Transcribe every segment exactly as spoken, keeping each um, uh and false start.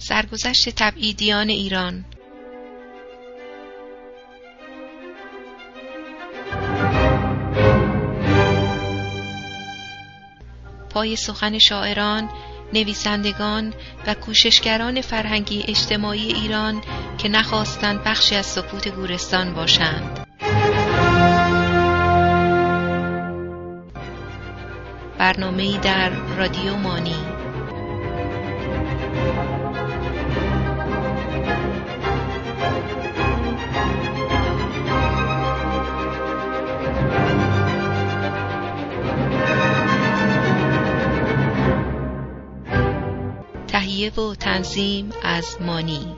سرگذشت تبعیدیان ایران. پای سخن شاعران، نویسندگان و کوششگران فرهنگی اجتماعی ایران که نخواستند بخشی از سکوت گورستان باشند. برنامه‌ای در رادیو مانی. تهیه و تنظیم از مانی.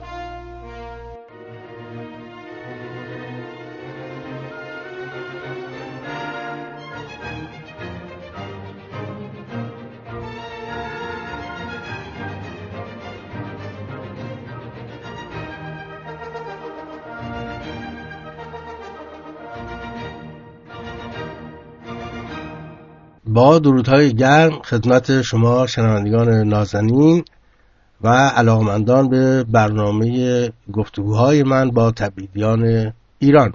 با درودهای گرم خدمت شما شنوندگان نازنین و علاقمندان به برنامه گفتگوهای من با تبعیدیان ایران.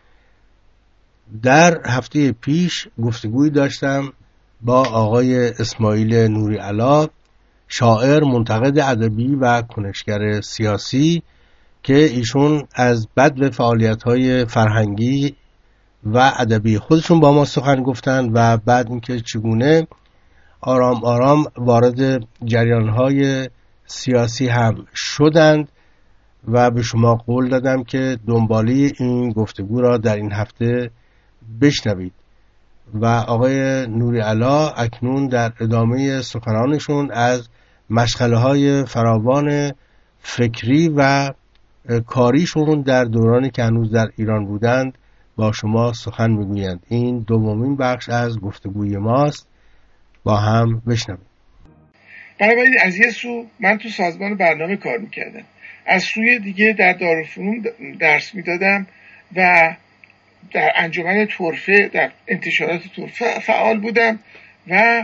در هفته پیش گفتگویی داشتم با آقای اسماعیل نوری علا، شاعر، منتقد ادبی و کنشگر سیاسی، که ایشون از بدو فعالیت‌های فرهنگی و ادبی خودشون با ما سخن گفتن و بعد اینکه چگونه آرام آرام وارد جریان‌های سیاسی هم شدند و به شما قول دادم که دنبالی این گفتگو را در این هفته بشنوید. و آقای نوری علا اکنون در ادامه سخنانشون از مشغله‌های فراوان فکری و کاریشون در دورانی که هنوز در ایران بودند با شما سخن میگویند. این دومین بخش از گفتگوی ماست، با هم بشنوید. بنابراین از یه سو من تو سازمان برنامه کار میکردم، از سوی دیگه در دارالفنون درس میدادم و در انجمن طرفه، در انتشارات طرفه فعال بودم و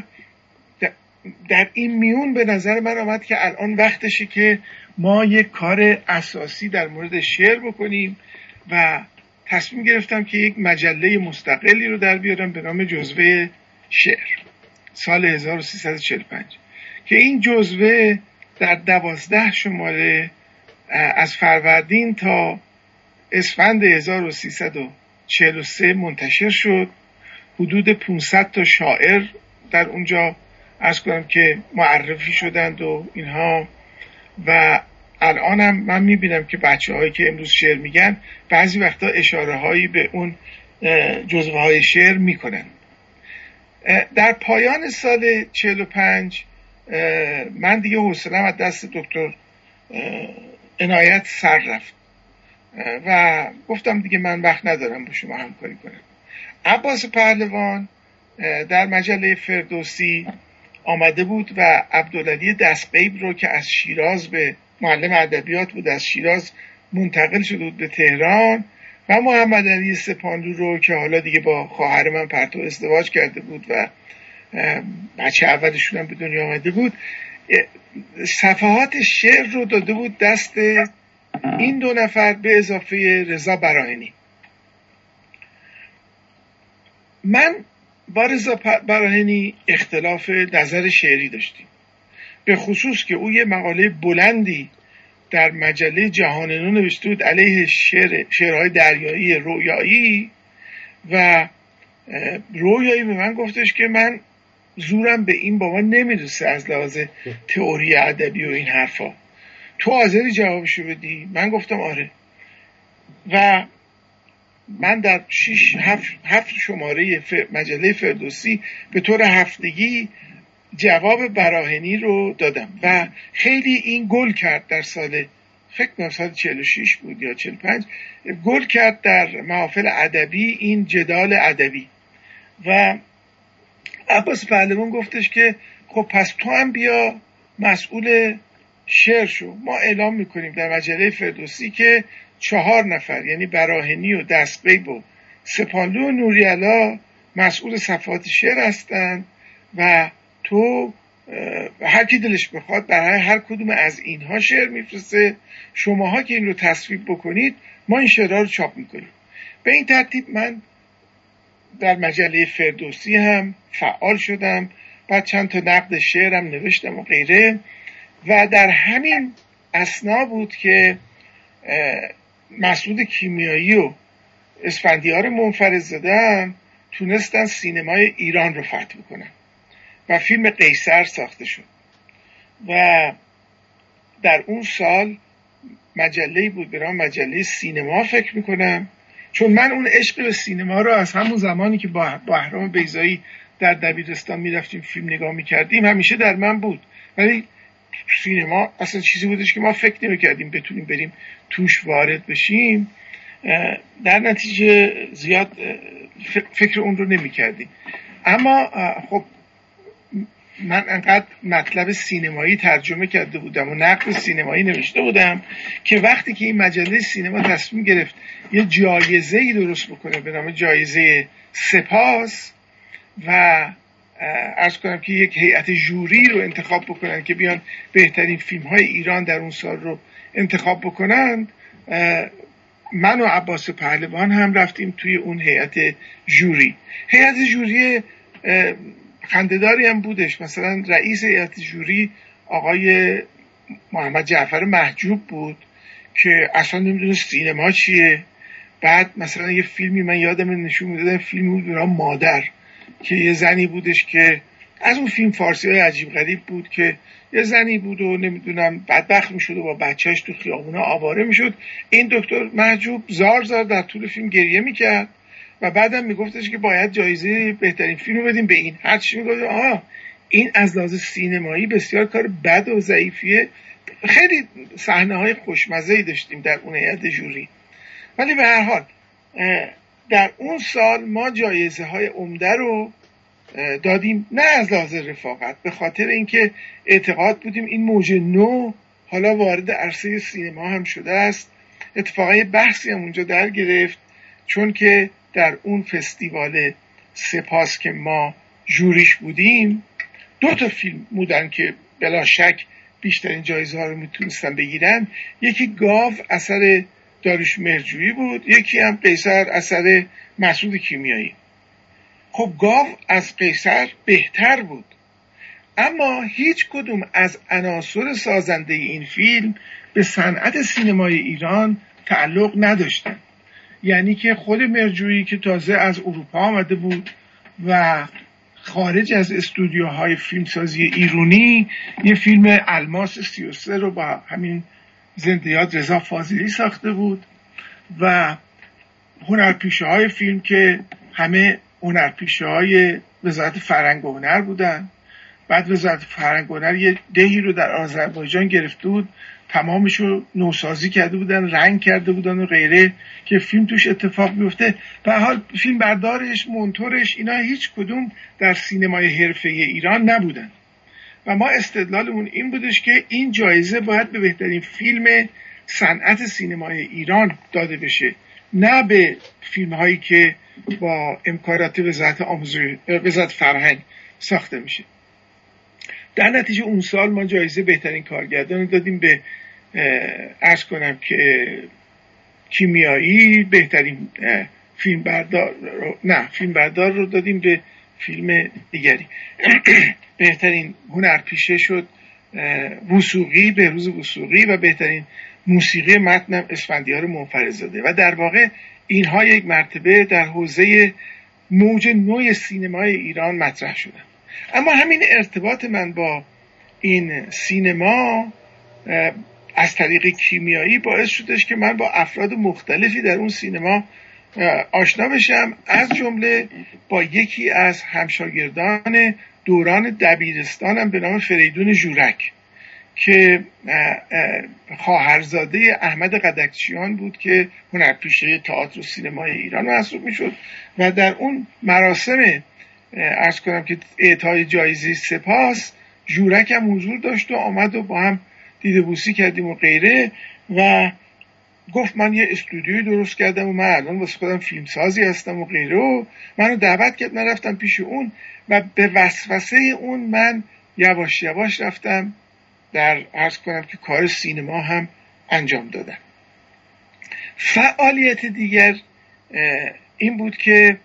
در این میون به نظر من آمد که الان وقتشه که ما یک کار اساسی در مورد شعر بکنیم و تصمیم گرفتم که یک مجله مستقلی رو در بیارم به نام جزوه شعر سال هزار و سیصد و چهل و پنج که این جزوه در دوازده شماره از فروردین تا اسفند هزار و سیصد و چهل و سه منتشر شد. حدود پانصد تا شاعر در اونجا عرض کنم که معرفی شدند و اینها، و الان هم من میبینم که بچه هایی که امروز شعر میگن بعضی وقتا اشاره هایی به اون جزوه های شعر میکنن. در پایان سال چهل و پنج من دیگه حوصله‌ام از دست دکتر عنایت سر رفت و گفتم دیگه من وقت ندارم با شما همکاری کنم. عباس پهلوان در مجله فردوسی آمده بود و عبدالعلی دستغیب رو که از شیراز به معلم ادبیات بود، از شیراز منتقل شده بود به تهران، و محمد علی سپاندو رو که حالا دیگه با خواهر من پرتو ازدواج کرده بود و بچه اولشون هم به دنیا آمده بود، صفحات شعر رو داده بود دست این دو نفر به اضافه رضا براهنی. من با رضا براهنی اختلاف نظر شعری داشتیم، به خصوص که او یه مقاله بلندی در مجله جهان نو نوشته بود علیه شعر شعرهای دریایی رویایی، و رویایی به من گفتش که من زورم به این بابا نمیرسه از لحاظ تئوری ادبی و این حرفا، تو حاضری جوابشو بدی؟ من گفتم آره، و من در شش هفت هفت شماره مجله فردوسی به طور هفتگی جواب براهنی رو دادم و خیلی این گل کرد. در سال فکر کنم سال چهل و شش بود یا چهل و پنج گل کرد در محافل ادبی این جدال ادبی، و عباس پهلوان گفتش که خب پس تو هم بیا مسئول شعر شو، ما اعلام میکنیم در مجله فردوسی که چهار نفر یعنی براهنی و دستغیب و سپاندو و نوری علا مسئول صفحات شعر هستند و تو هر کی دلش بخواد برای هر کدوم از اینها شعر میفرسته، شماها که این رو تصویب بکنید ما این شعرها رو چاپ میکنیم. به این ترتیب من در مجله فردوسی هم فعال شدم، بعد چند تا نقد شعرم نوشتم و غیره، و در همین اثنا بود که مسعود کیمیایی و اسفندیار منفردزاده تونستن سینمای ایران رو فتح کنن و فیلم قیصر ساخته شد. و در اون سال مجله‌ای بود به نام مجله سینما فکر میکنم، چون من اون عشق به سینما رو از همون زمانی که با بهرام بیضایی در دبیرستان میرفتیم فیلم نگاه میکردیم همیشه در من بود، ولی سینما اصلا چیزی بودش که ما فکر نمیکردیم بتونیم بریم توش وارد بشیم، در نتیجه زیاد فکر اون رو نمیکردیم. اما خب من انقدر مطلب سینمایی ترجمه کرده بودم و نقد سینمایی نوشته بودم که وقتی که این مجله سینما تصمیم گرفت یه جایزه‌ای درست بکنه به نام جایزه سپاس و عرض کنم که یک هیئت جوری رو انتخاب بکنن که بیان بهترین فیلم‌های ایران در اون سال رو انتخاب بکنن، من و عباس پهلوان هم رفتیم توی اون هیئت جوری. هیئت جوری خنده‌داری هم بودش، مثلا رئیس هیئت جوری آقای محمد جعفر محجوب بود که اصلا نمیدونه سینما چیه. بعد مثلا یه فیلمی من یادم نشون میدادن، فیلمی بود به نام مادر که یه زنی بودش که از اون فیلم فارسی های عجیب غریب بود که یه زنی بود و نمیدونم بدبخت میشد و با بچهش تو خیابونا آواره میشد. این دکتر محجوب زار زار در طول فیلم گریه میکرد و بعدم میگفتش که باید جایزه بهترین فیلم رو بدیم به این. هر چی میگفت آها این از لحاظ سینمایی بسیار کار بد و ضعیفیه. خیلی صحنه‌های خوشمزه‌ای داشتیم در اون هیئت جوری. ولی به هر حال در اون سال ما جایزه های عمده رو دادیم، نه از لحاظ رفاقت، به خاطر اینکه اعتقاد بودیم این موج نو حالا وارد عرصه سینما هم شده است. اتفاقای بحثی هم اونجا در گرفت، چون که در اون فستیوال سپاس که ما جوریش بودیم دو تا فیلم بودن که بلا شک بیشترین جایزه ها رو میتونستن بگیرن. یکی گاو اثر داریوش مهرجویی بود، یکی هم قیصر اثر مسعود کیمیایی. خب گاو از قیصر بهتر بود، اما هیچ کدوم از عناصر سازنده این فیلم به صنعت سینمای ایران تعلق نداشتن. یعنی که خود مهرجویی که تازه از اروپا آمده بود و خارج از استودیوهای فیلمسازی ایرانی یه فیلم الماس سی و سه رو با همین زنده یاد رضا فاضلی ساخته بود و هنرپیشه های فیلم که همه هنرپیشه های وزارت فرهنگ و هنر بودن. بعد وزارت فرهنگ و هنر یه دهی رو در آذربایجان گرفته بود، تمامش رو نوسازی کرده بودن، رنگ کرده بودن و غیره که فیلم توش اتفاق بیفته. به حال فیلم بردارش، مونتورش، اینا هیچ کدوم در سینمای حرفه‌ای ایران نبودن و ما استدلالمون این بودش که این جایزه باید به بهترین فیلم صنعت سینمای ایران داده بشه، نه به فیلم هایی که با امکانات وزارت آموزش وزارت فرهنگ ساخته میشه. در نتیجه اون سال ما جایزه بهترین کارگردان رو دادیم به عرض کنم که کیمیایی، بهترین فیلم بردار رو نه فیلم بردار رو دادیم به فیلم دیگری. بهترین هنرپیشه شد وثوقی، بهروز وثوقی، و بهترین موسیقی متن اسفندیار منفردزاده. و در واقع اینها یک مرتبه در حوزه موج نوی سینمای ایران مطرح شدن. اما همین ارتباط من با این سینما از طریق کیمیایی باعث شدش که من با افراد مختلفی در اون سینما آشنا بشم، از جمله با یکی از همشاگردان دوران دبیرستانم به نام فریدون ژورک که خواهرزاده احمد قدکچیان بود که هنرپیشه تئاتر و سینمای ایران محسوب میشد و در اون مراسم عرض کنم که اعطای جایزه سپاس ژورک هم حضور داشت و آمد و با هم دیده بوسی کردیم و غیره و گفت من یه استودیوی درست کردم و من الان واسه خودم فیلمسازی هستم و غیره و منو دعوت کرد. من رفتم پیش اون و به وسوسه اون من یواش یواش رفتم در عرض کنم که کار سینما هم انجام دادم. فعالیت دیگر این بود که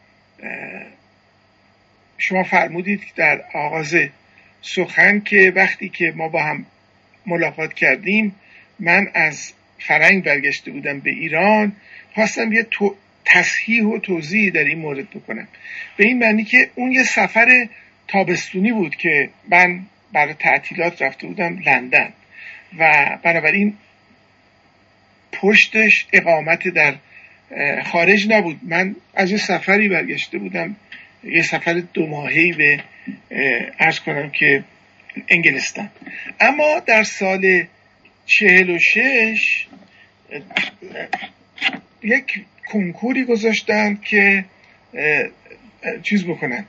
شما فرمودید در آغاز سخن که وقتی که ما با هم ملاقات کردیم من از فرنگ برگشته بودم به ایران، خواستم یه تو... تصحیح و توضیح در این مورد بکنم، به این معنی که اون یه سفر تابستونی بود که من برای تعطیلات رفته بودم لندن و بنابراین پشتش اقامت در خارج نبود. من از یه سفری برگشته بودم، یه سفر دو ماهه‌ای به عرض کنم که انگلستان. اما در سال چهل و شش یک کنکوری گذاشتن که چیز بکنن،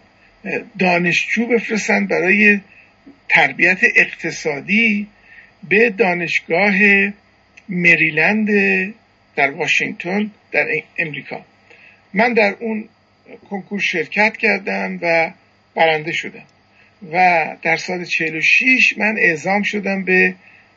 دانشجو بفرستن برای تربیت اقتصادی به دانشگاه مریلند در واشنگتن در امریکا. من در اون کنکور شرکت کردم و برنده شدم و در سال چهل و شش من اعزام شدم به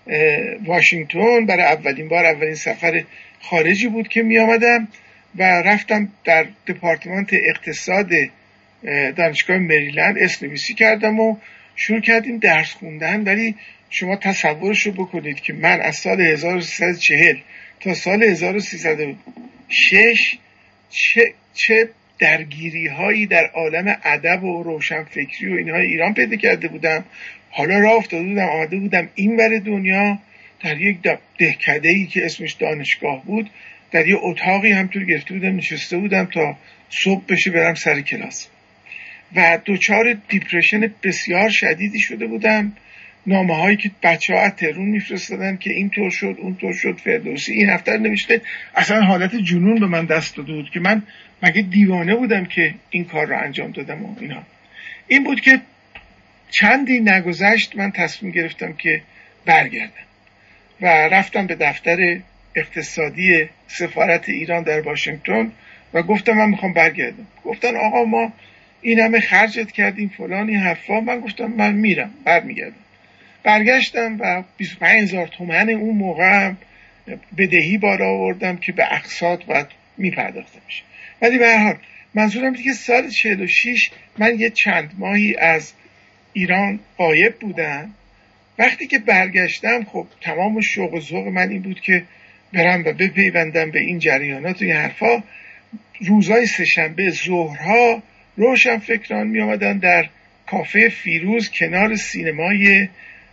واشنگتن. برای اولین بار، اولین سفر خارجی بود که می آمدم و رفتم در دپارتمان اقتصاد دانشگاه مریلند اسم نویسی کردم و شروع کردیم درس خوندن. ولی شما تصورشو بکنید که من از سال هزار و سیصد و چهل تا سال هزار و سیصد و شش چه, چه درگیری هایی در عالم ادب و روشنفکری و اینها ایران پیدا کرده بودم. حالا راه افتاده بودم، آمده بودم این ور دنیا در یک دهکده‌ای که اسمش دانشگاه بود، در یه اتاقی همطور گرفته بودم نشسته بودم تا صبح بشه برم سر کلاس و دوچار دیپرشن بسیار شدیدی شده بودم. نامه هایی که بچه ها از تهران میفرستادن که این طور شد اون طور شد، فردوسی این هفته نوشته، اصلا حالت جنون به من دست داده بود که من مگه دیوانه بودم که این کار رو انجام دادم و اینا. این بود که چندی نگذشت من تصمیم گرفتم که برگردم و رفتم به دفتر اقتصادی سفارت ایران در واشنگتن و گفتم من میخوام برگردم. گفتن آقا ما این همه خرجت کردیم فلان این حرفا. من گفتم من میرم، برمیگردم. برگشتم و بیست و پنج هزار تومان اون موقع بدهی بالا آوردم که به اقساط باید میپرداخته میشه. ولی به هر حال منظورم اینه که سال چهل و شش من یه چند ماهی از ایران غایب بودم. وقتی که برگشتم خب تمام شوق و ذوق من این بود که برم و بپیوندم به این جریانات و این حرفا. روزای سه‌شنبه ظهرها روشنفکران می آمدن در کافه فیروز کنار سینمای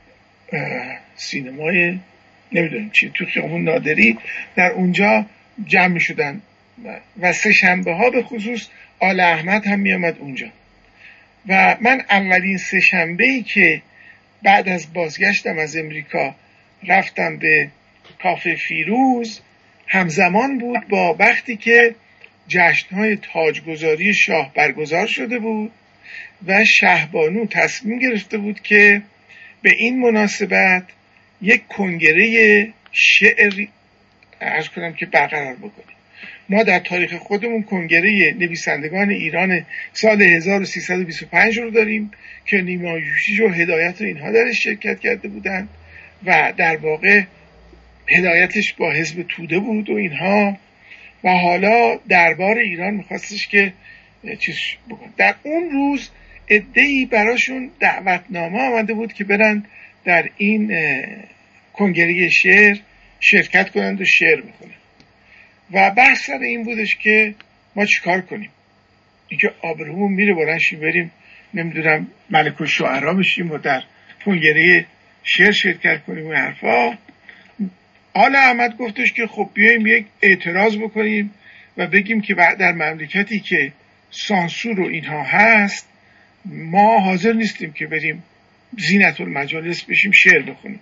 سینمای نمیدونم چی تو خیابون نادری، در اونجا جمع می شدن و سه‌شنبه ها به خصوص آل احمد هم می آمد اونجا. و من اولین سه‌شنبه‌ای که بعد از بازگشتم از امریکا رفتم به کافه فیروز همزمان بود با وقتی که جشن‌های تاجگذاری شاه برگزار شده بود و شهبانو تصمیم گرفته بود که به این مناسبت یک کنگره شعر عرض کنم که برقرار بکنیم. ما در تاریخ خودمون کنگره نویسندگان ایران سال هزار و سیصد و بیست و پنج رو داریم که نیما یوشیج و هدایت و اینها درش شرکت کرده بودن و در واقع هدایتش با حزب توده بود و اینها، و حالا دربار ایران میخواستش که چیز بکن. در اون روز عده‌ای براشون دعوتنامه آمده بود که برن در این کنگره شعر شرکت کنند و شعر بخونن و بحث سر این بودش که ما چیکار کنیم. اینکه آبرومون میره بلنشیم بریم نمیدونم ملک الشعرا بشیم و در کنگره شعر شرکت کنیم و حرفا. آل احمد گفتش که خب بیاییم یک اعتراض بکنیم و بگیم که در مملکتی که سانسور و اینها هست ما حاضر نیستیم که بریم زینت المجالس بشیم شعر بخونیم.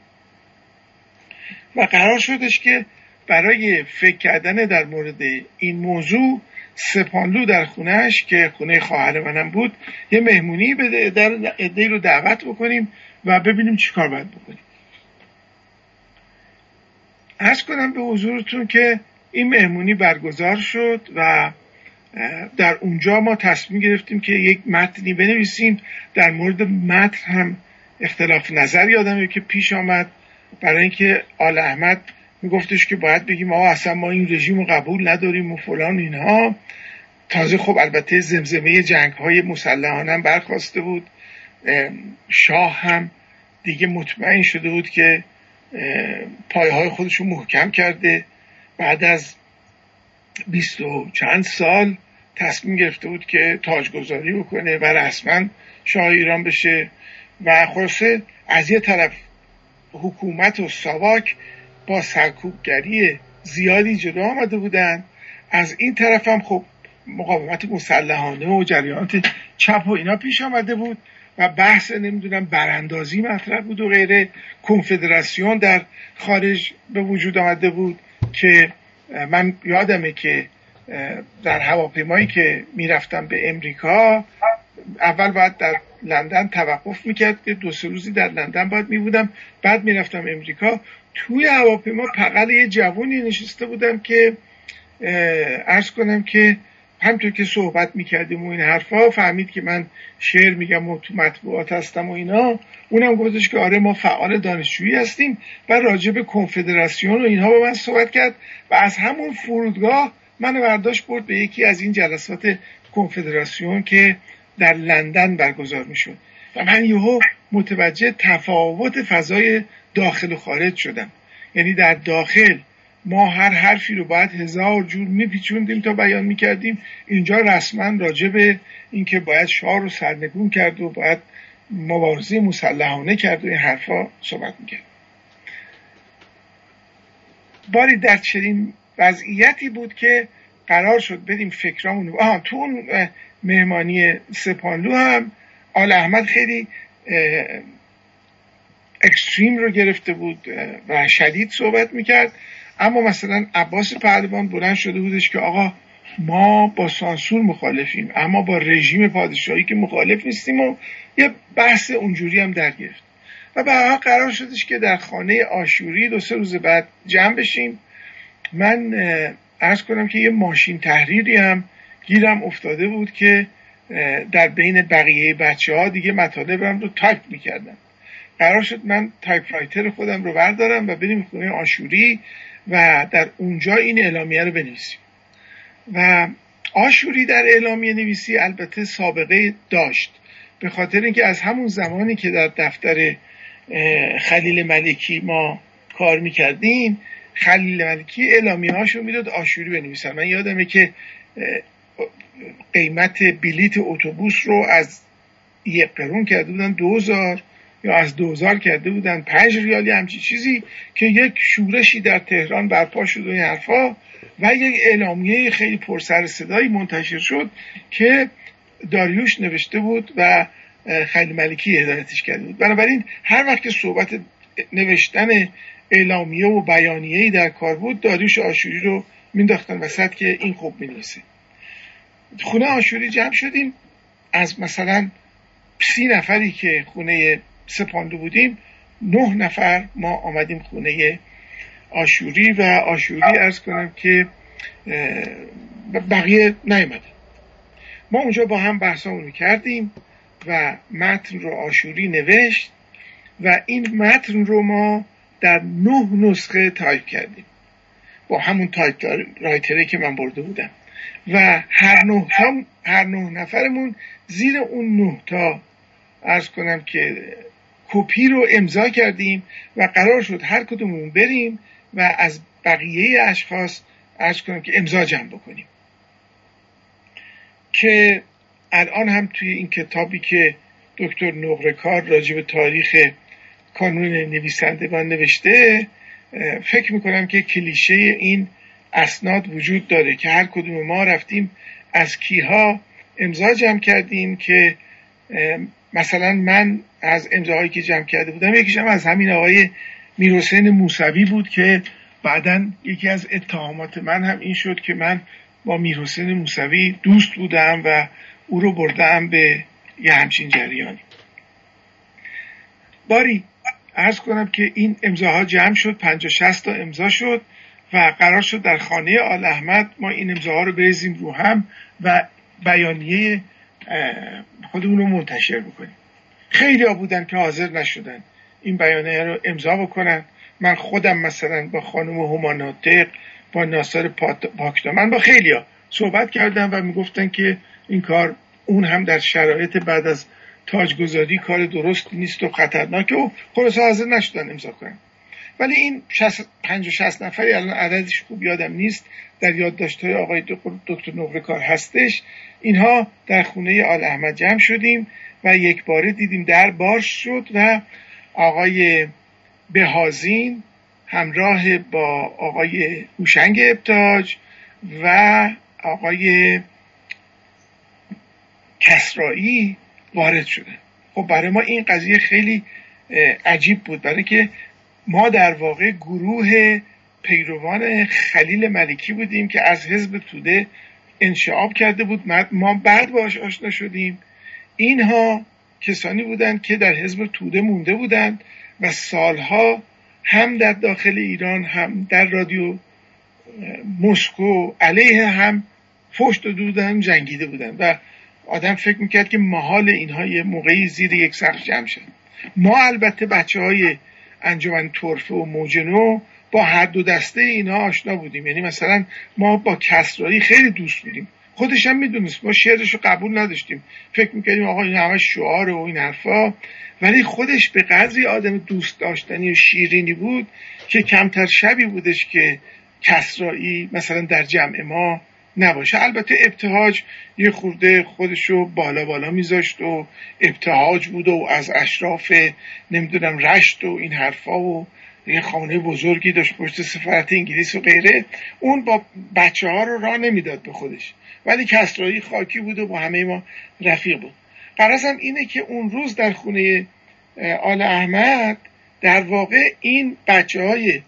و قرار شدش که برای فکر کردن در مورد این موضوع سپانلو در خونهش که خونه خواهر منم بود یه مهمونی بده، در عده‌ای رو دعوت بکنیم و ببینیم چی کار باید بکنیم. عرض کنم به حضورتون که این مهمونی برگزار شد و در اونجا ما تصمیم گرفتیم که یک متنی بنویسیم. در مورد متن هم اختلاف نظر یادمه که پیش آمد برای اینکه آل احمد میگفتش که باید بگیم آقا اصلا ما این رژیم رو قبول نداریم و فلان اینها. تازه خب البته زمزمه جنگ های مسلحانه هم برخواسته بود، شاه هم دیگه مطمئن شده بود که پایه های خودشو محکم کرده، بعد از بیست و چند سال تصمیم گرفته بود که تاجگذاری بکنه و رسما شاه ایران بشه. و خلاصه از یه طرف حکومت و ساواک با سرکوبگری زیادی جلو آمده بودن، از این طرف هم خب مقاومت مسلحانه و جریانات چپ و اینا پیش آمده بود و بحث نمیدونم براندازی مطرح بود و غیره. کنفدراسیون در خارج به وجود آمده بود که من یادمه که در هواپیمایی که میرفتم به امریکا اول باید در لندن توقف میکرد که دو سه روزی در لندن باید میبودم، بعد میرفتم امریکا. توی هواپیما بغل یه جوونی نشسته بودم که عرض کنم که همطور که صحبت میکردیم و این حرفا فهمید که من شعر میگم و تو مطبوعات هستم و اینا. اونم گفتش که آره ما فعال دانشجویی هستیم و راجع به کنفدراسیون و اینها با من صحبت کرد و از همون فرودگاه منو برداشت برد به یکی از این جلسات کنفدراسیون که در لندن برگزار میشد و من یهو متوجه تفاوت فضای داخل و خارج شدم. یعنی در داخل ما هر حرفی رو باید هزار جور میپیچوندیم تا بیان میکردیم، اینجا رسما راجع به اینکه باید شاه رو سرنگون کرد و باید مبارزه مسلحانه کرد و این حرفا صحبت میکرد. باری در چنین وضعیتی بود که قرار شد بدیم فکرامون. آها تو اون مهمانی سپانلو هم آل احمد خیلی اکستریم رو گرفته بود و شدید صحبت میکرد، اما مثلا عباس پهلوان بلند شده بودش که آقا ما با سانسور مخالفیم اما با رژیم پادشاهی که مخالف نیستیم و یه بحث اونجوری هم در گرفت. و بعدا قرار شدش که در خانه آشوری دو سه روز بعد جمع بشیم. من عرض کنم که یه ماشین تحریری هم گیرم افتاده بود که در بین بقیه بچه ها دیگه مطالبم رو تایپ میکردم. قرار شد من تایپ رایتر خودم رو بردارم و بریم خونه آشوری و در اونجا این اعلامیه رو بنویسیم. و آشوری در اعلامیه نویسی البته سابقه داشت، به خاطر اینکه از همون زمانی که در دفتر خلیل ملکی ما کار میکردیم، خلیل ملکی اعلامیه هاشو میداد آشوری بنویسن. من یادمه که قیمت بلیت اتوبوس رو از یک قرون کرده بودن دوزار یا از دوزار کرده بودن پنج ریالی همچی چیزی که یک شورشی در تهران برپا شد و این حرفا و یک اعلامیه خیلی پرسر صدایی منتشر شد که داریوش نوشته بود و خلیل ملکی هدایتش کرده بود. بنابراین هر وقت که صحبت نوشتن اعلامیه و بیانیه‌ای در کار بود، داریوش آشوری رو مینداختن وسط که این خوب می‌نویسه. خونه آشوری جمع شدیم، از مثلا سی نفری که خونه سپانلو بودیم نه نفر ما آمدیم خونه آشوری و آشوری عرض کنم که بقیه نیامدن. ما اونجا با هم بحثامون کردیم و متن رو آشوری نوشت و این متن رو ما در نه نسخه تایپ کردیم با همون تایپ رایتره که من برده بودم و هر نه تا هر نه نفرمون زیر اون نه تا عرض کنم که کپی رو امضا کردیم و قرار شد هر کدومون بریم و از بقیه اشخاص عرض کنم که امضا جمع بکنیم، که الان هم توی این کتابی که دکتر نقره‌کار راجع به تاریخ کانون نویسندگان نوشته، فکر میکنم که کلیشه این اسناد وجود داره که هر کدوم ما رفتیم از کیها امضا جمع کردیم. که مثلا من از امضاهایی که جمع کرده بودم یکیشم از همین آقای میرحسین موسوی بود که بعداً یکی از اتهامات من هم این شد که من با میرحسین موسوی دوست بودم و او رو بردم به یه همچین جریانی. باری عرض کنم که این امضاها جمع شد، پنجاه شصت تا امضا شد و قرار شد در خانه آل احمد ما این امضاها رو بریزیم رو هم و بیانیه خودمون رو منتشر بکنیم. خیلی ها بودن که حاضر نشدن این بیانیه رو امضا بکنن. من خودم مثلا با خانم هوماناتق، با ناصر پاکدامن، با خیلی ها صحبت کردم و میگفتن که این کار، اون هم در شرایط بعد از تاجگذاری، کار درست نیست و خطرناکه و خلاص حاضر نشدن امضا کنن. ولی این پنج و شصت نفری، الان عددش خوب یادم نیست، در یادداشت‌های آقای دکتر نقره‌کار هستش، اینها در خونه آل احمد جمع شدیم و یک باره دیدیم در باز شد و آقای بهازین همراه با آقای هوشنگ ابتهاج و آقای کسرایی وارد شدن. خب برای ما این قضیه خیلی عجیب بود، برای که ما در واقع گروه پیروان خلیل ملکی بودیم که از حزب توده انشعاب کرده بود، ما بعد باش آشنا شدیم. اینها کسانی بودند که در حزب توده مونده بودند و سالها هم در داخل ایران هم در رادیو مسکو علیه هم فحش داده بودند، جنگیده بودند و آدم فکر میکرد که محال اینها یه موقعی زیر یک سقف جمع شد. ما البته بچه های انجمن طرفه و موجنو با هر دو دسته اینها آشنا بودیم. یعنی مثلا ما با کسرایی خیلی دوست بودیم، خودش هم میدونست، ما شعرش رو قبول نداشتیم، فکر میکردیم آقا این همه شعاره و این حرفا، ولی خودش به قدری آدم دوست داشتنی و شیرینی بود که کمتر شبی بودش که کسرایی مثلا در جمع ما نباشه. البته ابتهاج یه خورده خودشو بالا بالا میذاشت و ابتهاج بود و از اشراف نمیدونم رشت و این حرفا و یه خانه بزرگی داشت پشت سفارت انگلیس و غیره، اون با بچه ها رو راه نمیداد به خودش، ولی کسرایی خاکی بود و با همه ما رفیق بود. غرضم اینه که اون روز در خونه آل احمد در واقع این بچه های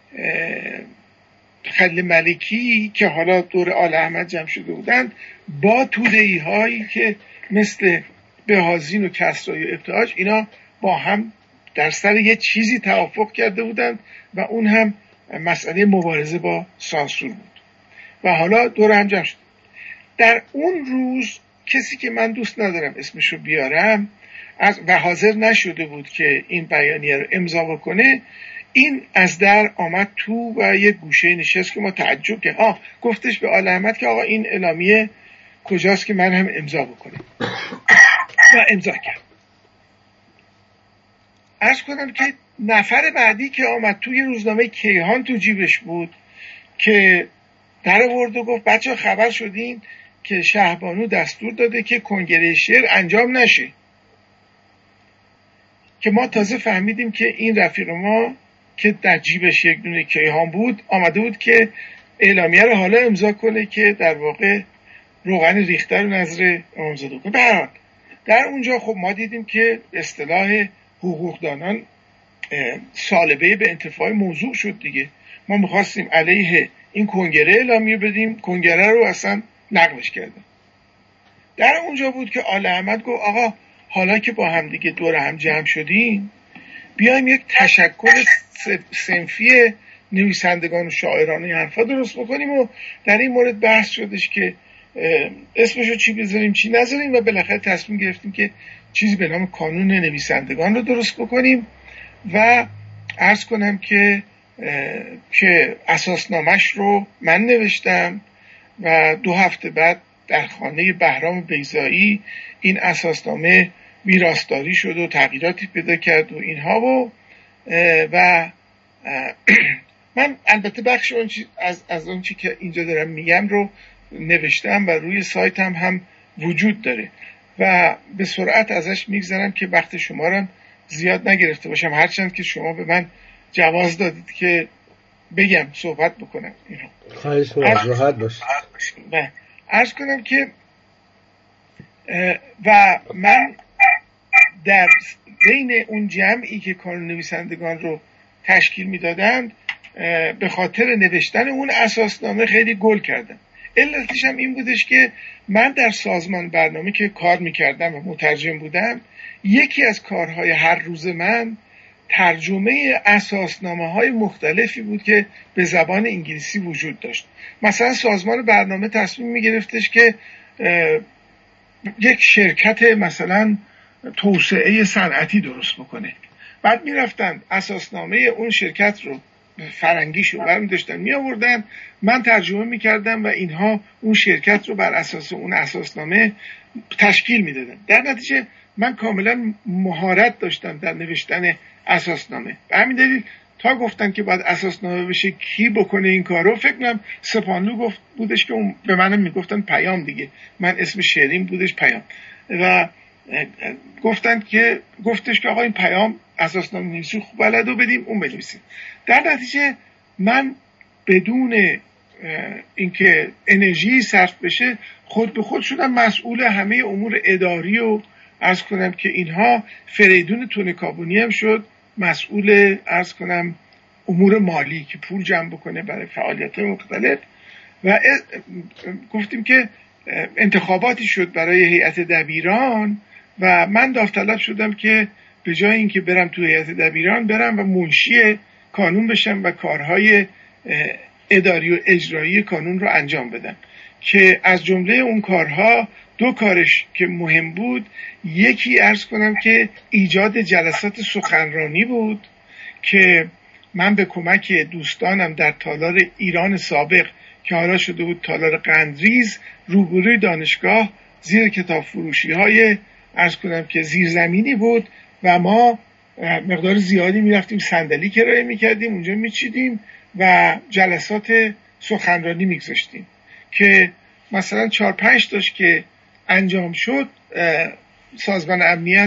خلیل ملکی که حالا دور آل احمد جمع شده بودند با توده‌ای هایی که مثل بهازین و کسرایی و ابتهاج، اینا با هم در سر یه چیزی توافق کرده بودند و اون هم مسئله مبارزه با سانسور بود و حالا دور هم جمع شد. در اون روز کسی که من دوست ندارم اسمشو بیارم از و حاضر نشده بود که این بیانیه رو امضا بکنه، این از در آمد تو و یه گوشه نشست که ما تعجب که آه گفتش به آل احمد که آقا این اعلامیه کجاست که من هم امضا بکنم و امضا کرد. عرض کنم که نفر بعدی که آمد توی روزنامه کیهان تو جیبش بود که در آورد و گفت بچه خبر شدین که شهبانو دستور داده که کنگره شعر انجام نشه، که ما تازه فهمیدیم که این رفیق ما که در جیبش یک دونه کیهان بود آمده بود که اعلامیه رو حالا امضا کنه که در واقع روغن ریخته رو نظر امامزاده کنه. به هر حال در اونجا خب ما دیدیم که اصطلاح حقوقدانان سالبه به انتفاع موضوع شد دیگه. ما میخواستیم علیه این کنگره اعلامیه بدیم، کنگره رو اصلا نقضش کردن. در اونجا بود که آل احمد گفت آقا حالا که با هم دیگه دور هم جمع شدیم بیایم یک تشکل صنفی نویسندگان و شاعران این حرفا درست بکنیم و در این مورد بحث شدش که اسمشو چی بذاریم چی نذاریم و بالاخره تصمیم گرفتیم که چیزی به نام کانون نویسندگان رو درست بکنیم و عرض کنم که که اساسنامش رو من نوشتم و دو هفته بعد در خانه بهرام بیضایی این اساسنامه ویراستاری شد و تغییراتی پیدا کرد و اینها و و من البته بخش اون چی از از اون چی که اینجا دارم میگم رو نوشتم و روی سایتم هم وجود داره و به سرعت ازش میگذرم که وقت شما رو زیاد نگرفته باشم، هرچند که شما به من جواز دادید که بگم صحبت بکنم. اینو خواهش می‌کنم راحت باشید. و عرض کنم که و من در بین اون جمعی که کانون نویسندگان رو تشکیل میدادند به خاطر نوشتن اون اساسنامه خیلی گل کردم. علتش هم این بودش که من در سازمان برنامه که کار میکردم و مترجم بودم، یکی از کارهای هر روز من ترجمه اساسنامه های مختلفی بود که به زبان انگلیسی وجود داشت. مثلا سازمان برنامه تصمیم میگرفتش که یک شرکت مثلا توسعه صنعتی درست بکنه. بعد میرفتن اساسنامه اون شرکت رو فرنگیشو برمی داشتن می آوردن، من ترجمه می کردم و اینها اون شرکت رو بر اساس اون اساسنامه تشکیل می دادن. در نتیجه من کاملا مهارت داشتم در نوشتن اساسنامه. به همین دلیل تا گفتن که باید اساسنامه بشه کی بکنه این کارو، فکر کنم سپانلو گفت بودش که اون به منم میگفتن پیام دیگه، من اسم شعریم بودش پیام، و گفتن که گفتش که آقا این پیام اساسنامه نویسی خوب بلدو بدیم اون بنویسیم. در نتیجه من بدون اینکه انرژی صرف بشه خود به خود شدم مسئول همه امور اداری و عرض کنم که اینها. فریدون تون کابونی هم شد مسئول عرض کنم امور مالی که پول جمع بکنه برای فعالیت مختلف. و گفتیم که انتخاباتی شد برای هیئت دبیران و من داوطلب شدم که به جای اینکه برم تو هیئت دبیران برم و منشی کانون بشم و کارهای اداری و اجرایی کانون رو انجام بدم، که از جمله اون کارها دو کارش که مهم بود، یکی عرض کنم که ایجاد جلسات سخنرانی بود که من به کمک دوستانم در تالار ایران سابق که حالا شده بود تالار قندریز روبروی دانشگاه زیر کتاب فروشی های عرض کنم که زیرزمینی بود و ما مقدار زیادی میرفتیم صندلی کرایه میکردیم اونجا میچیدیم و جلسات سخنرانی میگذاشتیم که مثلا چهار پنج تاش که انجام شد سازمان امنیت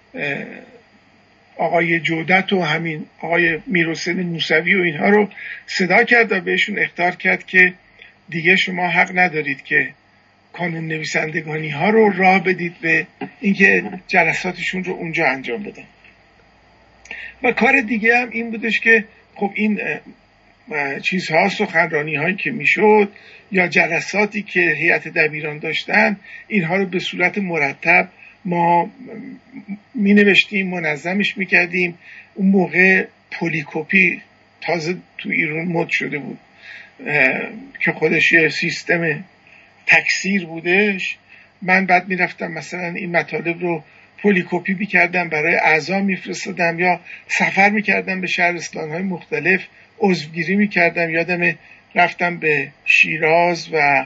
آقای جودت و همین آقای میرحسین موسوی و اینها رو صدا کرد و بهشون اخطار کرد که دیگه شما حق ندارید که کانون نویسندگانی ها رو راه بدید به اینکه جلساتشون رو اونجا انجام بدن. و کار دیگه هم این بودش که خب این چیزها سخنرانی هایی که میشد یا جلساتی که هیئت دبیران داشتن اینها رو به صورت مرتب ما می نوشتیم، منظمش می کردیم. اون موقع پولیکوپی تازه تو ایران مد شده بود که خودش یه سیستم تکثیر بودش. من بعد می رفتم مثلا این مطالب رو پولیکوپی می کردم برای اعضا می فرستادم یا سفر می کردم به شهرستان های مختلف عضوگیری می کردم. یادم رفتم به شیراز و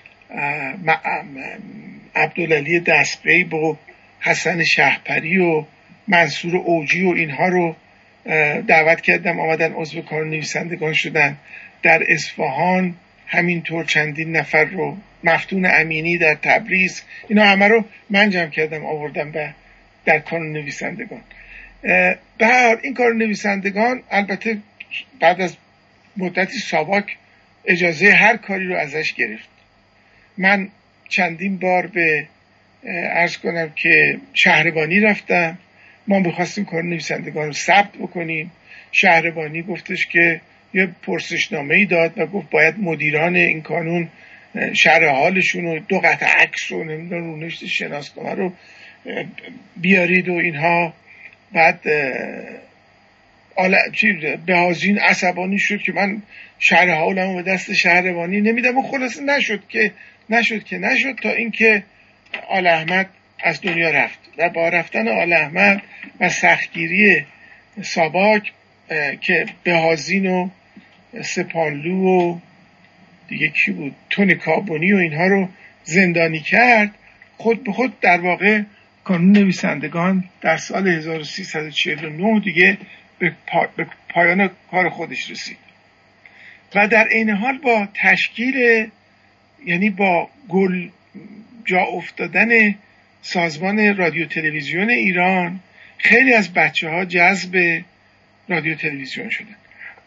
عبدالعلی دستقیب و حسن شهپری و منصور اوجی و اینها رو دعوت کردم آمدن عضو کانون نویسندگان شدن. در اصفهان همینطور چندین نفر رو، مفتون امینی در تبریز، اینا همه رو من جمع کردم آوردم به در کانون نویسندگان. به هر حال این کانون نویسندگان البته بعد از مدتی ساواک اجازه هر کاری رو ازش گرفت. من چندین بار به عرض کنم که شهربانی رفتم، ما می‌خواستیم کانون نویسندگان رو ثبت بکنیم. شهربانی گفتش که یه پرسشنامه‌ای داد و گفت باید مدیران این کانون شرح حالشون و دو قطعه عکس و نمیدونم رونشت شناسنامه رو بیارید و اینها. بعد بهازین عصبانی شد که من شرح حالمو به دست شهربانی نمیدم و خلاصه نشد که نشد که نشد تا اینکه آل احمد از دنیا رفت و با رفتن آل احمد و سختگیری ساواک که بهازین و سپانلو و دیگه کی بود تون کابونی و اینها رو زندانی کرد، خود به خود در واقع کانون نویسندگان در سال هزار و سیصد و چهل و نه دیگه به, پا... به پایان کار خودش رسید. و در این حال با تشکیل یعنی با گل جا افتادن سازمان رادیو تلویزیون ایران خیلی از بچه ها جذب رادیو تلویزیون شدن.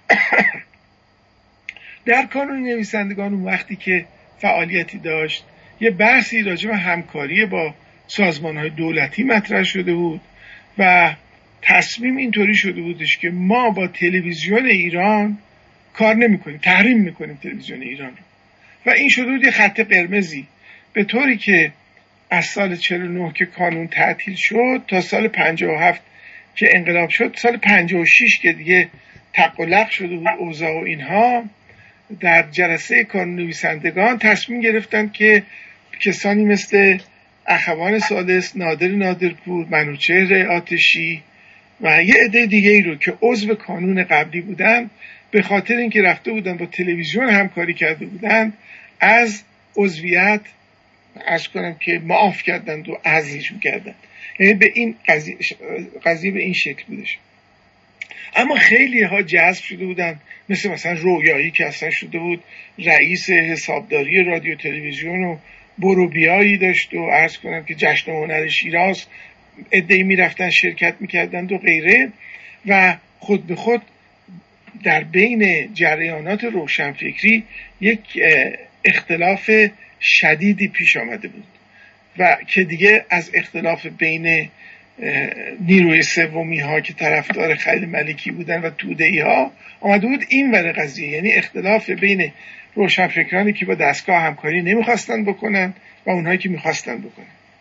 در کانون نویسندگان اون وقتی که فعالیتی داشت یه بحثی راجع به همکاری با سازمان‌های دولتی مطرح شده بود و تصمیم اینطوری شده بودش که ما با تلویزیون ایران کار نمی‌کنیم، تحریم می‌کنیم تلویزیون ایران رو. و این شده بود یه خط قرمزی، به طوری که از سال چهل و نه که کانون تعطیل شد تا سال پنجاه و هفت که انقلاب شد، سال پنجاه و شش که دیگه تق و لق شده بود اوضاع و اینها، در جلسه کانون نویسندگان تصمیم گرفتن که کسانی مثل اخوان سادس، نادر نادرپور، منوچهر آتشی و یه عده دیگه ای رو که عضو کانون قبلی بودن، به خاطر اینکه رفته بودن با تلویزیون همکاری کرده بودن از عضویت عرض کنم که معاف کردند و عزلشون کردند. یعنی به این قضیه, قضیه به این شکل بودش. اما خیلی ها جذب شده بودن، مثل مثلا رویایی که اصلا شده بود رئیس حسابداری رادیو تلویزیون و بروبیایی داشت و عرض کنم که جشن هنر شیراز عده‌ای میرفتن شرکت میکردند و غیره، و خود به خود در بین جریانات روشنفکری یک اختلاف شدیدی پیش آمده بود و که دیگه از اختلاف بین نیروی سومی ها که طرفدار خلیل ملکی بودن و توده‌ای ها آمده بود این ور قضیه، یعنی اختلاف بین روشنفکرانی که با دستگاه همکاری نمیخواستن بکنن و اونهایی که میخواستن بکنن.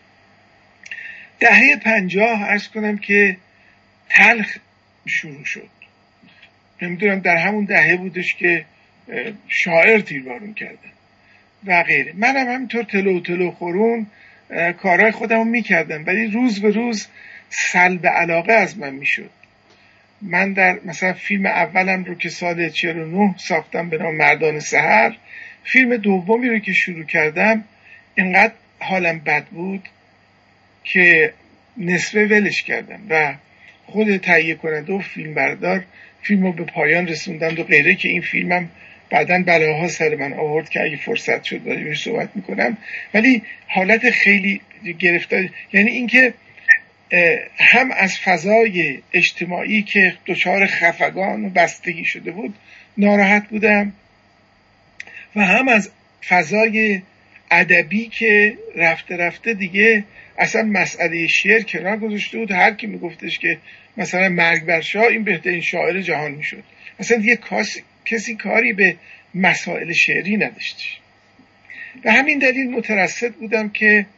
دهه پنجاه عرض کنم که تلخ شروع شد. نمیدونم در همون دهه بودش که شاعر تیربارون کردن و غیره. منم همینطور تلو تلو خورون کارهای خودمو میکردم، ولی روز به روز سلب علاقه از من میشد. من در مثلا فیلم اولم رو که سال چهل و نه ساختم به نام مردان سحر، فیلم دومی رو که شروع کردم اینقدر حالم بد بود که نصفه ولش کردم و خود تهیه کننده و فیلم بردار فیلم رو به پایان رسوندند و غیره، که این فیلمم بعدن بلاها سر من آورد که اگه فرصت شد راجعش صحبت میکنم. ولی حالت خیلی گرفتار، یعنی اینکه هم از فضای اجتماعی که دچار خفگان و بستگی شده بود ناراحت بودم و هم از فضای ادبی که رفته رفته دیگه اصلا مسئله شعر کنار گذاشته بود. هر کی میگفتش که مثلا مرگ بر شاه این بهترین شاعر جهان میشد، اصلا دیگه کسی, کسی کاری به مسائل شعری نداشتش. و همین دلیل مترصد بودم که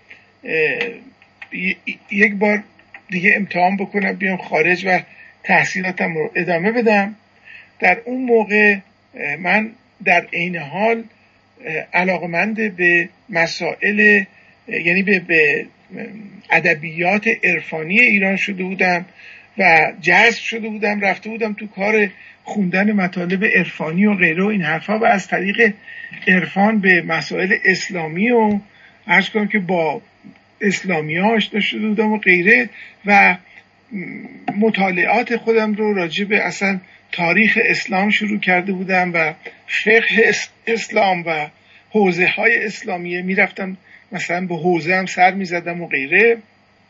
یک بار دیگه امتحان بکنم بیام خارج و تحصیلاتم رو ادامه بدم. در اون موقع من در عین حال علاقمند به مسائل، یعنی به, به ادبیات عرفانی ایران شده بودم و جذب شده بودم، رفته بودم تو کار خوندن مطالب عرفانی و غیره و این حرفا و از طریق عرفان به مسائل اسلامی و عرض کنم که با اسلامی ها آشنا شده بودم و غیره و مطالعات خودم رو راجع به اصلا تاریخ اسلام شروع کرده بودم و فقه اسلام و حوزه های اسلامیه میرفتم، مثلا به حوزه هم سر میزدم و غیره.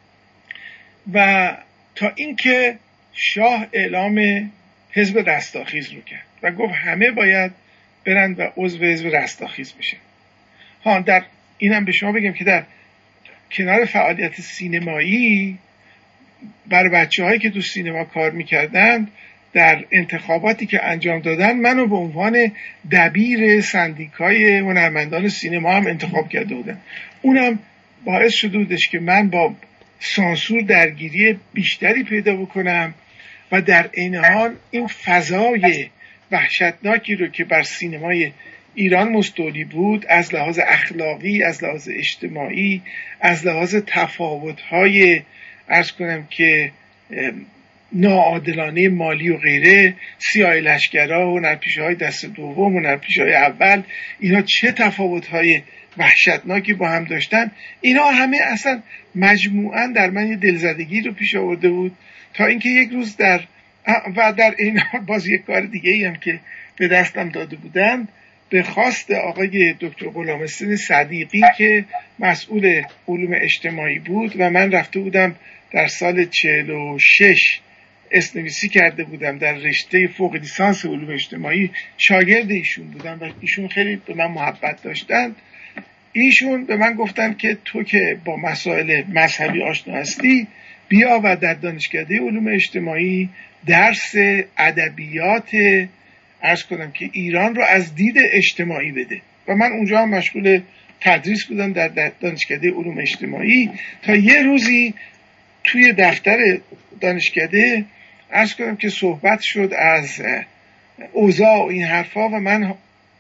و تا اینکه شاه اعلام حزب رستاخیز رو کرد و گفت همه باید برن و عضو حزب رستاخیز بشن. ها در اینم به شما بگم که در کنار فعالیت سینمایی برای بچه هایی که تو سینما کار میکردن در انتخاباتی که انجام دادن منو به عنوان دبیر سندیکای هنرمندان سینما هم انتخاب کرده بودن. اونم باعث شده بودش که من با سانسور درگیری بیشتری پیدا بکنم و در عین حال این فضای وحشتناکی رو که بر سینمای ایران مستولی بود از لحاظ اخلاقی، از لحاظ اجتماعی، از لحاظ تفاوت‌های عرض کنم که ناعادلانه مالی و غیره، سیاه لشکرها و هنرپیشه‌های دست دوم و هنرپیشه‌های اول، اینا چه تفاوت‌های وحشتناکی با هم داشتن، اینا همه اصلا مجموعاً در من یه دلزدگی رو پیش آورده بود تا اینکه یک روز در و در این باز یک کار دیگه‌ای هم که به دستم داده بودن به خواست آقای دکتر غلامحسین صدیقی که مسئول علوم اجتماعی بود و من رفته بودم در سال چهل و شش اسنویسی کرده بودم در رشته فوق لیسانس علوم اجتماعی، شاگرد ایشون بودم و ایشون خیلی به من محبت داشتن. ایشون به من گفتن که تو که با مسائل مذهبی آشنا هستی بیا و در دانشکده علوم اجتماعی درس ادبیات عرض کنم که ایران رو از دید اجتماعی بده. و من اونجا هم مشغول تدریس بودم در دانشکده علوم اجتماعی تا یه روزی توی دفتر دانشکده عرض کنم که صحبت شد از اوضاع و این حرفا و من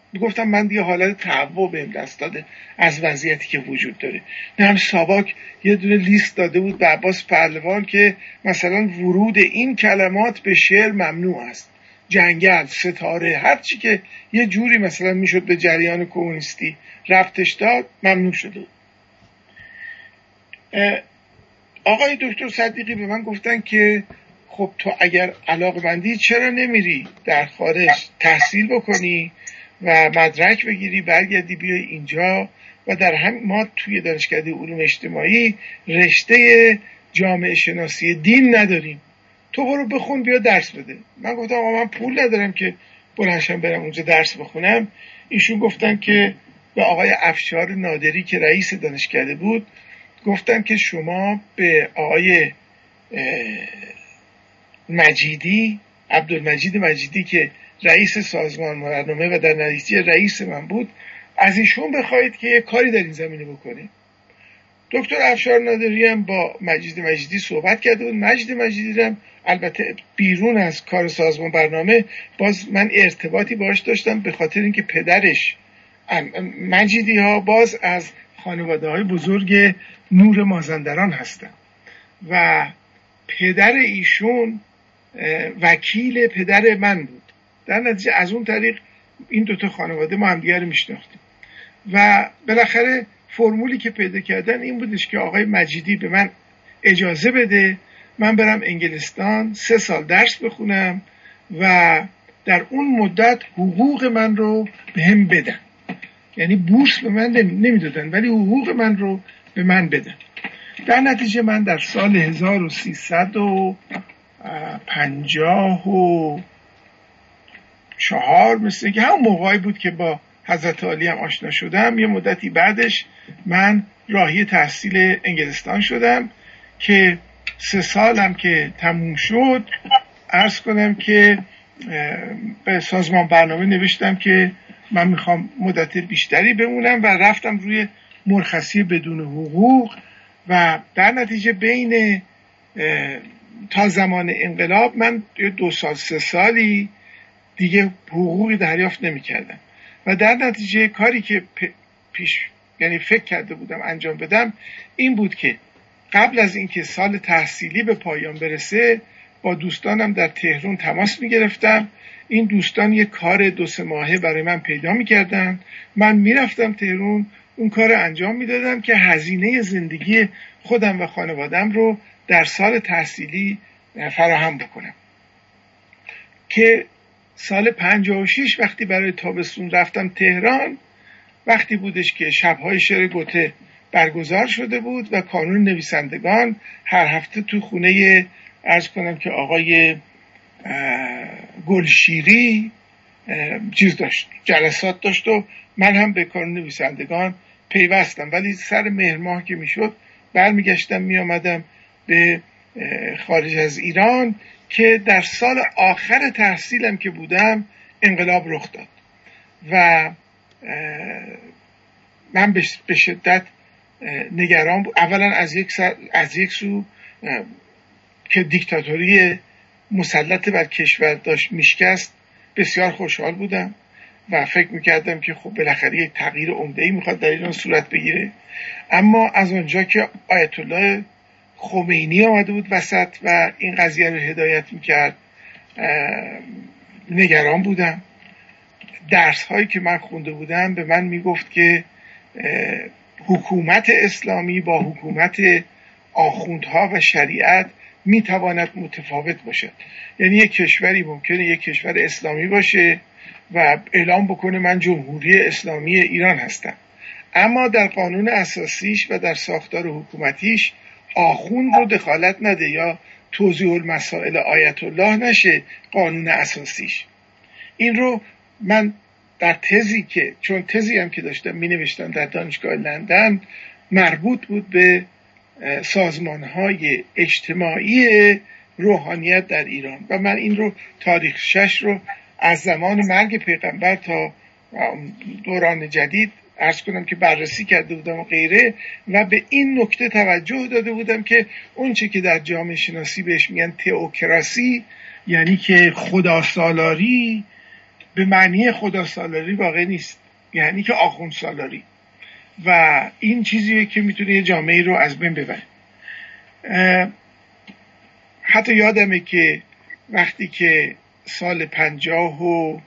میگفتم من دیگه حالت تهوع بهم دست داده از وضعیتی که وجود داره. نه هم ساواک یه دونه لیست داده بود به عباس پهلوان که مثلا ورود این کلمات به شعر ممنوع است، جنگل، ستاره، هر چی که یه جوری مثلا میشد به جریان کمونیستی ربطش داد ممنوع شده. آقای دکتر صدیقی به من گفتن که خب تو اگر علاقه‌مندی چرا نمیری در خارج تحصیل بکنی و مدرک بگیری برگردی بیای اینجا و در هم ما توی دانشکده علوم اجتماعی رشته جامعه شناسی دین نداریم، تو برو بخون بیا درس بده. من گفتم آقا من پول ندارم که بلنشم برم اونجا درس بخونم. ایشون گفتن که به آقای افشار نادری که رئیس دانشکده بود گفتن که شما به آقای مجیدی، عبدالمجید مجیدی که رئیس سازمان برنامه و در نتیجه رئیس من بود، از ایشون بخواید که یه کاری در این زمینه بکنه. دکتر افشار نادری هم با مجید مجیدی صحبت کرده بود. مجید مجیدی هم البته بیرون از کار سازمان برنامه باز من ارتباطی باش داشتم به خاطر اینکه پدرش مجیدی ها باز از خانواده های بزرگ نور مازندران هستن و پدر ایشون وکیل پدر من بود. در نتیجه از اون طریق این دوتا خانواده ما هم دیگر میشناختیم و بالاخره فرمولی که پیدا کردن این بودش که آقای مجیدی به من اجازه بده من برم انگلستان سه سال درس بخونم و در اون مدت حقوق من رو به هم بدن، یعنی بورس به من نمیدادن ولی حقوق من رو به من بدن. در نتیجه من در سال هزار و سیصد و پنجاه و چهار مثل که همون موقعی بود که با حضرت عالی هم آشنا شدم، یه مدتی بعدش من راهی تحصیل انگلستان شدم که سه سالم که تموم شد عرض کنم که به سازمان برنامه نوشتم که من میخوام مدت بیشتری بمونم و رفتم روی مرخصی بدون حقوق و در نتیجه بین تا زمان انقلاب من دو سال سه سالی دیگه حقوقی دریافت نمی کردم و در نتیجه کاری که پیش یعنی فکر کرده بودم انجام بدم این بود که قبل از اینکه سال تحصیلی به پایان برسه با دوستانم در تهران تماس می گرفتم. این دوستان یک کار دو سه ماهه برای من پیدا می کردن، من می رفتم تهران اون کار انجام می دادم که هزینه زندگی خودم و خانوادم رو در سال تحصیلی فراهم بکنم. که سال پنجاه و شش وقتی برای تابستون رفتم تهران وقتی بودش که شب‌های شعر گوته برگزار شده بود و کانون نویسندگان هر هفته تو خونه عرض کنم که آقای گلشیری چیز داشت، جلسات داشت و من هم به کانون نویسندگان پیوستم، ولی سر مهر ماه که میشد برمیگشتم میامدم به خارج از ایران که در سال آخر تحصیلم که بودم انقلاب رخ داد و من به شدت نگران بود. اولا از یک سر، از یک سو که دیکتاتوری مسلط بر کشور داشت میشکست بسیار خوشحال بودم و فکر میکردم که خب بالاخره یک تغییر عمده‌ای میخواد در ایران صورت بگیره. اما از اونجا که آیت الله خمینی آمده بود وسط و این قضیه رو هدایت میکرد نگران بودم. درس هایی که من خونده بودم به من میگفت که حکومت اسلامی با حکومت آخوندها و شریعت میتواند متفاوت باشد. یعنی یک کشوری ممکنه یک کشور اسلامی باشه و اعلام بکنه من جمهوری اسلامی ایران هستم، اما در قانون اساسیش و در ساختار حکومتیش آخوند رو دخالت نده یا توضیح المسائل آیت الله نشه قانون اساسیش. این رو من در تزی که چون تزی هم که داشتم می نوشتم در دانشگاه لندن مربوط بود به سازمان‌های اجتماعی روحانیت در ایران و من این رو تاریخ شش رو از زمان مرگ پیغمبر تا دوران جدید عرض کنم که بررسی کرده بودم و غیره و به این نکته توجه داده بودم که اون چه که در جامعه شناسی بهش میگن تئوکراسی، یعنی که خدا سالاری، به معنی خدا سالاری واقع نیست، یعنی که آخوند سالاری، و این چیزیه که میتونه یه جامعه رو از بین ببره. حتی یادمه که وقتی که سال پنجاه و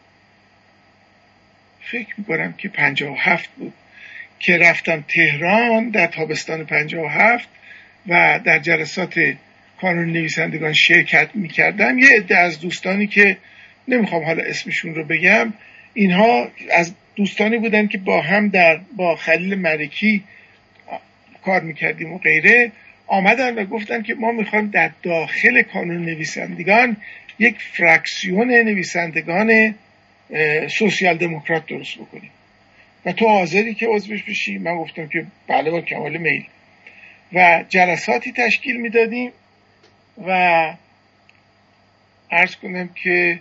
فکر میکنم که پنجاه و هفت بود که رفتم تهران در تابستان پنجاه و هفت و در جلسات کانون نویسندگان شرکت میکردم، یه عده از دوستانی که نمیخوام حالا اسمشون رو بگم، اینها از دوستانی بودن که با هم در با خلیل ملکی کار میکردیم و غیره، آمدن و گفتن که ما میخوایم در داخل کانون نویسندگان یک فرکسیون نویسندگان سوسیال دموکرات درست بکنیم و تو حاضری که عضوش بشی؟ من گفتم که بله با کمال میل، و جلساتی تشکیل میدادیم و عرض کنم که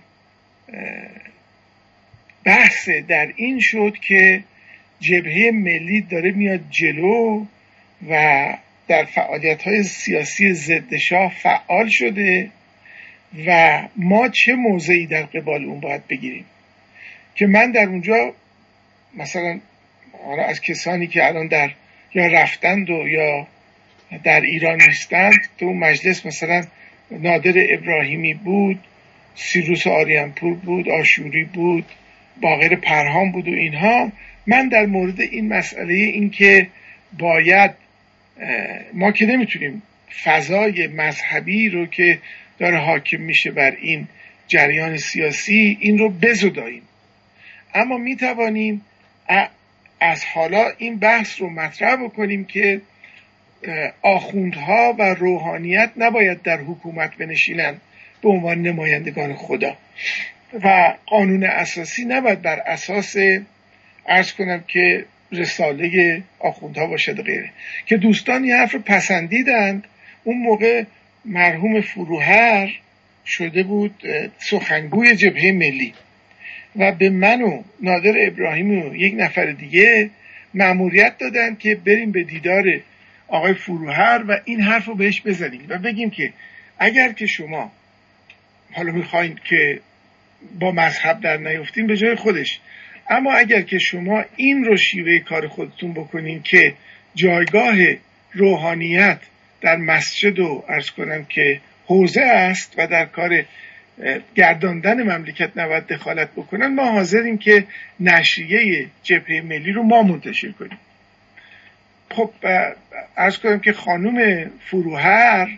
بحث در این شد که جبهه ملی داره میاد جلو و در فعالیت‌های سیاسی ضد شاه فعال شده و ما چه موضعی در قبال اون باید بگیریم. که من در اونجا مثلا از کسانی که الان در یا رفتند و یا در ایران نیستند، تو مجلس مثلا نادر ابراهیمی بود، سیروس آریانپور بود، آشوری بود، باقر پرهام بود و اینها. من در مورد این مسئله این که باید ما که نمیتونیم فضای مذهبی رو که داره حاکم میشه بر این جریان سیاسی این رو بزداییم، اما میتوانیم از حالا این بحث رو مطرح بکنیم که آخوندها و روحانیت نباید در حکومت بنشینند به عنوان نمایندگان خدا و قانون اساسی نباید بر اساس عرض کنم که رساله آخوندها باشد غیره. که دوستان یه حرف پسندیدند. اون موقع مرحوم فروهر شده بود سخنگوی جبهه ملی و به من و نادر ابراهیمی و یک نفر دیگه مأموریت دادن که بریم به دیدار آقای فروهر و این حرف رو بهش بزنیم و بگیم که اگر که شما حالا میخواین که با مذهب در نیفتین به جای خودش، اما اگر که شما این رو شیوه کار خودتون بکنین که جایگاه روحانیت در مسجد و عرض کنم که حوزه است و در کار گرداندن مملکت نباید دخالت بکنن، ما حاضریم که نشریه جبهه ملی رو ما منتشر کنیم. خب عرض کنم که خانم فروهر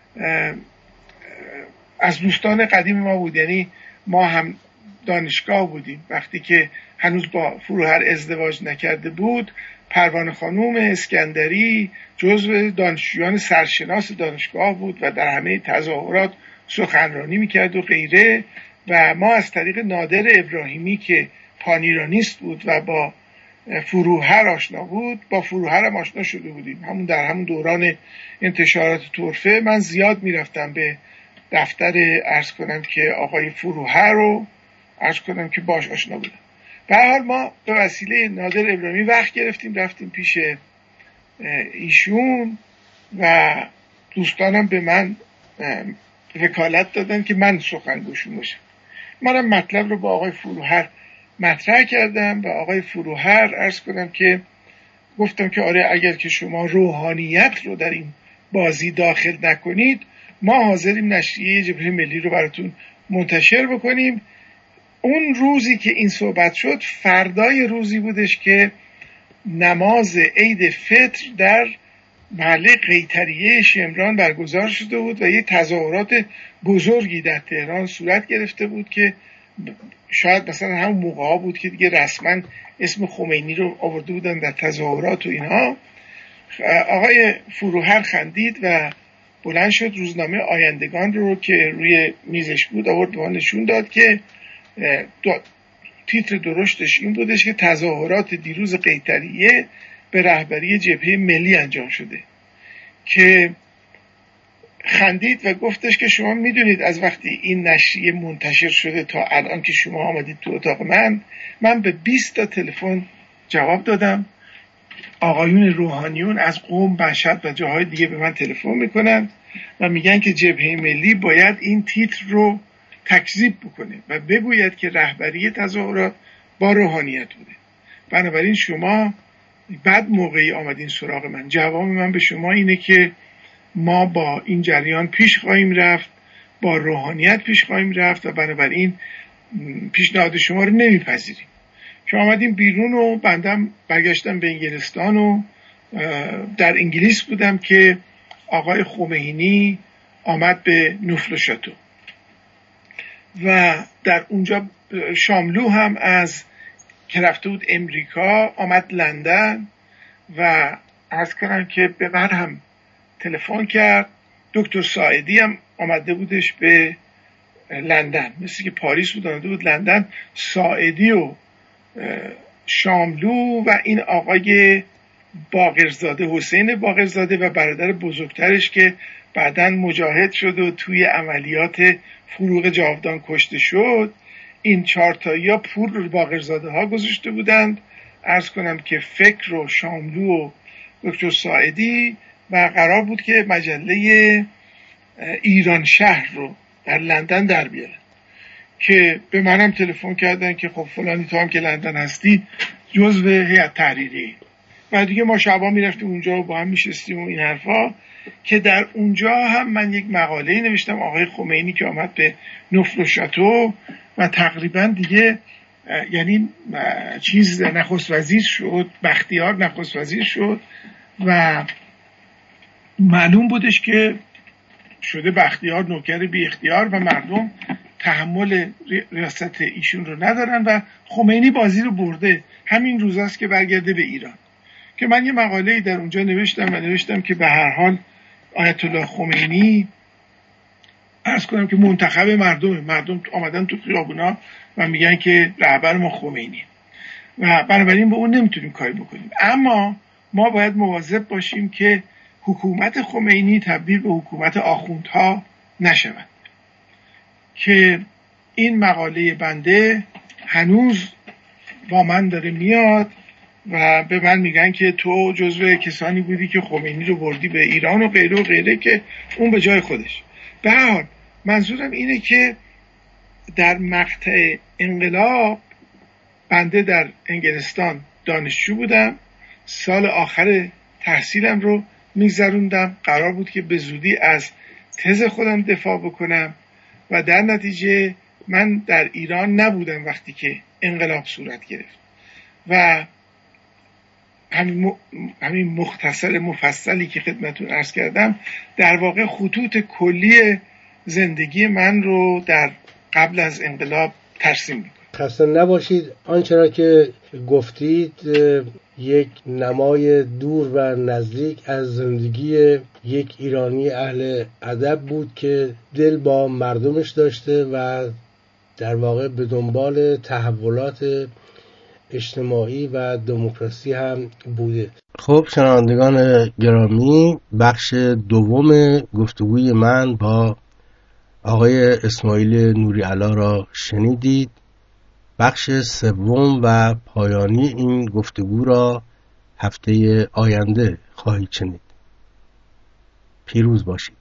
از دوستان قدیم ما بود، یعنی ما هم دانشگاه بودیم وقتی که هنوز با فروهر ازدواج نکرده بود. پروانه خانوم اسکندری جزو دانشجویان سرشناس دانشگاه بود و در همه تظاهرات سخنرانی میکرد و غیره، و ما از طریق نادر ابراهیمی که پانیرانیست بود و با فروهر آشنا بود با فروهر هم آشنا شده بودیم. همون در همون دوران انتشارات طرفه من زیاد میرفتم به دفتر عرض کنم که آقای فروهر رو عرض کنم که باش آشنا بودم. به هر حال ما به وسیله نادر ابراهیمی وقت گرفتیم رفتیم پیش ایشون و دوستانم به من وکالت دادن که من سخنگوشون باشم. منم مطلب رو با آقای فروهر مطرح کردم و آقای فروهر عرض کنم که گفتم که آره اگر که شما روحانیت رو در این بازی داخل نکنید ما حاضریم نشریه جبهه ملی رو براتون منتشر بکنیم. اون روزی که این صحبت شد فردای روزی بودش که نماز عید فطر در محله قیطریه شمران برگزار شده بود و یه تظاهرات بزرگی در تهران صورت گرفته بود که شاید مثلا همون موقع ها بود که دیگه رسما اسم خمینی رو آورده بودن در تظاهرات و اینها. آقای فروهر خندید و بلند شد روزنامه آیندگان رو که روی میزش بود آورد و نشون داد که تیتر درشتش این بودش که تظاهرات دیروز قیطریه به رهبری جبهه ملی انجام شده. که خندید و گفتش که شما میدونید از وقتی این نشریه منتشر شده تا الان که شما آمدید تو اتاق من من به بیست تا تلفن جواب دادم. آقایون روحانیون از قم، مشهد و جاهای دیگه به من تلفن میکنن و میگن که جبهه ملی باید این تیتر رو تکذیب بکنه و بگوید که رهبری تظاهرات با روحانیت بوده. بنابراین شما بعد موقعی آمدین سراغ من. جواب من به شما اینه که ما با این جریان پیش خواهیم رفت، با روحانیت پیش خواهیم رفت و بنابراین پیشنهاد شما رو نمیپذیریم. که آمدیم بیرون و بندم برگشتم به انگلستان و در انگلیس بودم که آقای خمینی آمد به نوفل و شاتو و در اونجا شاملو هم از که رفته بود امریکا آمد لندن و عرض کردم که به من هم تلفن کرد. دکتر ساعدی هم آمده بودش به لندن، مثل که پاریس بود آمده بود لندن. ساعدی و شاملو و این آقای باقرزاده، حسین باقرزاده و برادر بزرگترش که بعداً مجاهد شد و توی عملیات فروغ جاودان کشته شد، این چهارتایی ها پول باقرزاده ها گذاشته بودند. عرض کنم که فکر و شاملو و دکتر ساعدی و قرار بود که مجله ایران شهر رو در لندن در بیارن که به منم تلفن کردن که خب فلانی تو هم که لندن هستی جزو هیئت تحریریه. و دیگه ما شبا میرفتیم اونجا و با هم میشستیم و این حرفا، که در اونجا هم من یک مقاله نوشتم آقای خمینی که آمد به نوفل و شاتو و تقریبا دیگه یعنی چیز نخست وزیر شد، بختیار نخست وزیر شد و معلوم بودش که شده بختیار نوکر بی اختیار و مردم تحمل ریاست ایشون رو ندارن و خمینی بازی رو برده. همین روزاست که برگرده به ایران. که من یه مقاله‌ای در اونجا نوشتم و نوشتم که به هر حال آیت الله خمینی عرض کنم که منتخب مردم مردم آمدن تو خیابونا و میگن که رهبر ما خمینی و بنابراین به اون نمیتونیم کاری بکنیم. اما ما باید مواظب باشیم که حکومت خمینی تبدیل به حکومت آخوندها نشود. که این مقاله بنده هنوز با من داره میاد و به من میگن که تو جزو کسانی بودی که خمینی رو بردی به ایران و غیره و غیره، که اون به جای خودش. به هر حال منظورم اینه که در مقطع انقلاب بنده در انگلستان دانشجو بودم، سال آخر تحصیلم رو میگذروندم، قرار بود که به زودی از تز خودم دفاع بکنم و در نتیجه من در ایران نبودم وقتی که انقلاب صورت گرفت و همین همین مختصر مفصلی که خدمتون عرض کردم در واقع خطوط کلی زندگی من رو در قبل از انقلاب ترسیم میکنه. خسته نباشید. آنچه که گفتید یک نمای دور و نزدیک از زندگی یک ایرانی اهل ادب بود که دل با مردمش داشته و در واقع به دنبال تحولات اجتماعی و دموکراسی هم بوده. خب شنوندگان گرامی، بخش دوم گفتگوی من با آقای اسماعیل نوری علا را شنیدید. بخش سوم و پایانی این گفتگو را هفته آینده خواهید شنید. پیروز باشید.